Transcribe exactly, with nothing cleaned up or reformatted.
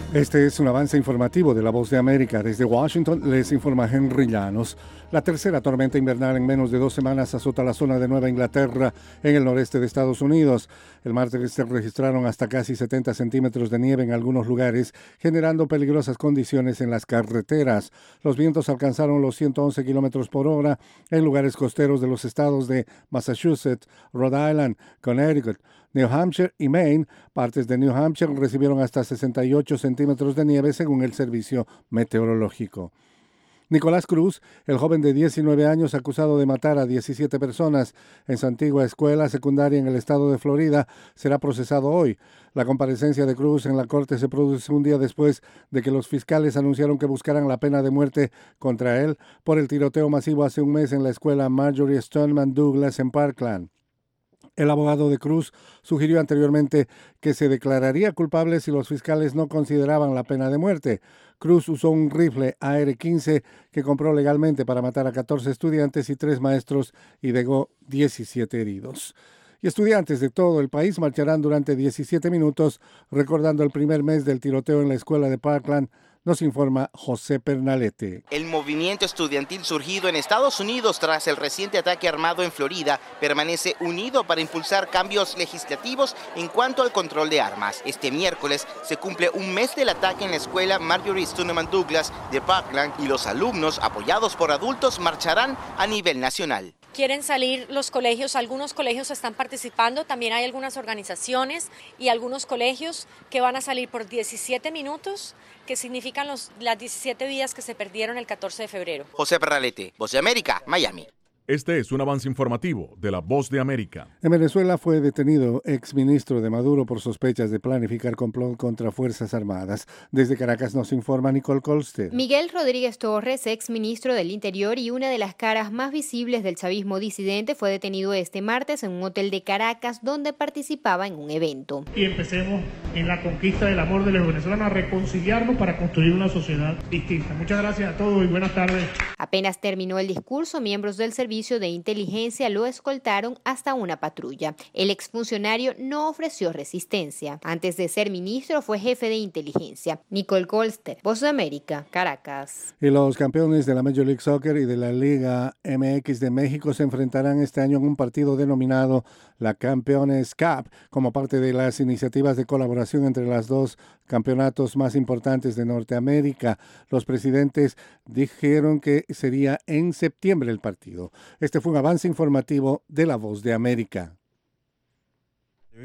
Este es un avance informativo de La Voz de América. Desde Washington les informa Henry Llanos. La tercera tormenta invernal en menos de dos semanas azota la zona de Nueva Inglaterra en el noreste de Estados Unidos. El martes se registraron hasta casi setenta centímetros de nieve en algunos lugares, generando peligrosas condiciones en las carreteras. Los vientos alcanzaron los ciento once kilómetros por hora en lugares costeros de los estados de Massachusetts, Rhode Island, Connecticut, New Hampshire y Maine. Partes de New Hampshire recibieron hasta sesenta y ocho centímetros de nieve según el servicio meteorológico. Nicolás Cruz, el joven de diecinueve años acusado de matar a diecisiete personas en su antigua escuela secundaria en el estado de Florida, será procesado hoy. La comparecencia de Cruz en la corte se produce un día después de que los fiscales anunciaron que buscarán la pena de muerte contra él por el tiroteo masivo hace un mes en la escuela Marjory Stoneman Douglas en Parkland. El abogado de Cruz sugirió anteriormente que se declararía culpable si los fiscales no consideraban la pena de muerte. Cruz usó un rifle A R quince que compró legalmente para matar a catorce estudiantes y tres maestros y dejó diecisiete heridos. Y estudiantes de todo el país marcharán durante diecisiete minutos recordando el primer mes del tiroteo en la escuela de Parkland. Nos informa José Pernalete. El movimiento estudiantil surgido en Estados Unidos tras el reciente ataque armado en Florida permanece unido para impulsar cambios legislativos en cuanto al control de armas. Este miércoles se cumple un mes del ataque en la escuela Marjory Stoneman Douglas de Parkland y los alumnos, apoyados por adultos, marcharán a nivel nacional. Quieren salir los colegios, algunos colegios están participando, también hay algunas organizaciones y algunos colegios que van a salir por diecisiete minutos, que significan los, las diecisiete vidas que se perdieron el catorce de febrero. José Perralete, Voz de América, Miami. Este es un avance informativo de La Voz de América. En Venezuela fue detenido exministro de Maduro por sospechas de planificar complot contra Fuerzas Armadas. Desde Caracas nos informa Nicole Colster. Miguel Rodríguez Torres, exministro del Interior y una de las caras más visibles del chavismo disidente, fue detenido este martes en un hotel de Caracas donde participaba en un evento. Y empecemos en la conquista del amor de los venezolanos a reconciliarnos para construir una sociedad distinta. Muchas gracias a todos y buenas tardes. Apenas terminó el discurso, miembros del servicio de inteligencia lo escoltaron hasta una patrulla. El exfuncionario no ofreció resistencia. Antes de ser ministro fue jefe de inteligencia. Nicole Colster, Voz de América, Caracas. Y los campeones de la Major League Soccer y de la Liga M X de México se enfrentarán este año en un partido denominado la Campeones Cup, como parte de las iniciativas de colaboración entre los dos campeonatos más importantes de Norteamérica. Los presidentes dijeron que sería en septiembre el partido. Este fue un avance informativo de La Voz de América.